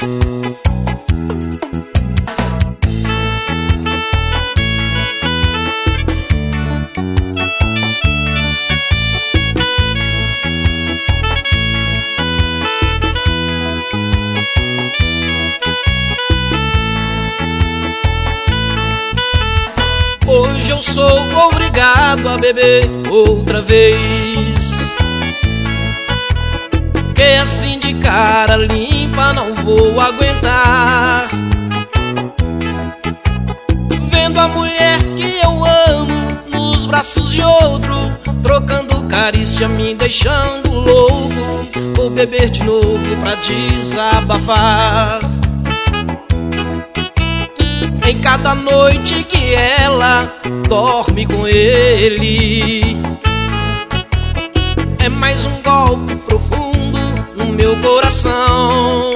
Hoje eu sou obrigado a beber outra vez, que assim de cara limpa não vou aguentar. Vendo a mulher que eu amo nos braços de outro, trocando carícia, me deixando louco. Vou beber de novo pra desabafar. Em cada noite que ela dorme com ele, é mais um golpe profundo no meu coração.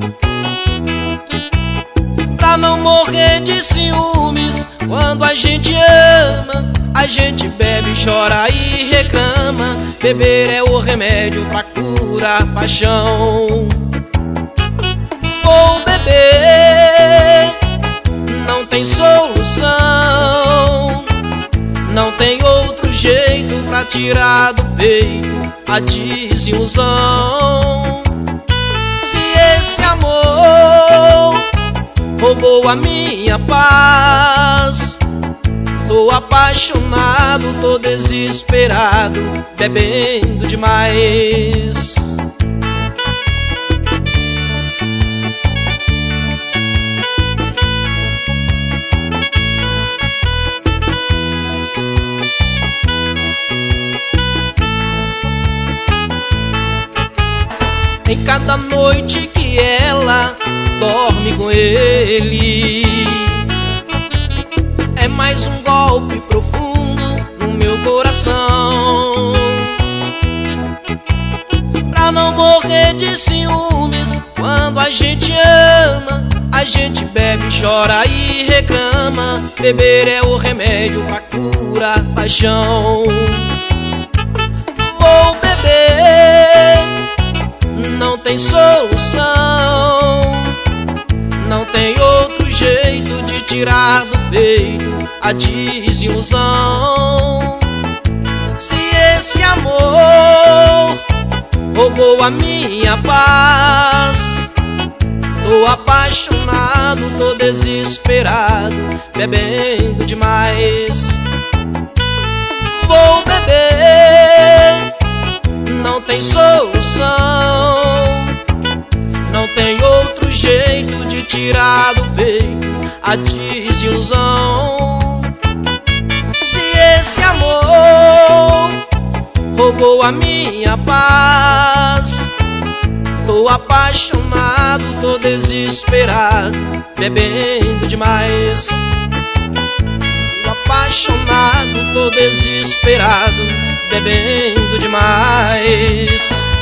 Pra não morrer de ciúmes, quando a gente ama, a gente bebe, chora e reclama. Beber é o remédio pra curar a paixão. Vou beber, não tem solução, não tem outro jeito pra tirar do peito a desilusão. Se esse amor roubou a minha paz, tô apaixonado, tô desesperado, bebendo demais. Em cada noite que ela dorme com ele, é mais um golpe profundo no meu coração. Pra não morrer de ciúmes, quando a gente ama, a gente bebe, chora e reclama. Beber é o remédio pra curar a paixão. Vou beber, não tem solução, não tem outro jeito de tirar do peito a desilusão. Se esse amor roubou a minha paz, tô apaixonado, tô desesperado, bebendo demais. Vou beber, não tem solução, não tem outro jeito de tirar do peito a desilusão. Se esse amor roubou a minha paz, tô apaixonado, tô desesperado, bebendo demais. Tô apaixonado, tô desesperado, bebendo demais.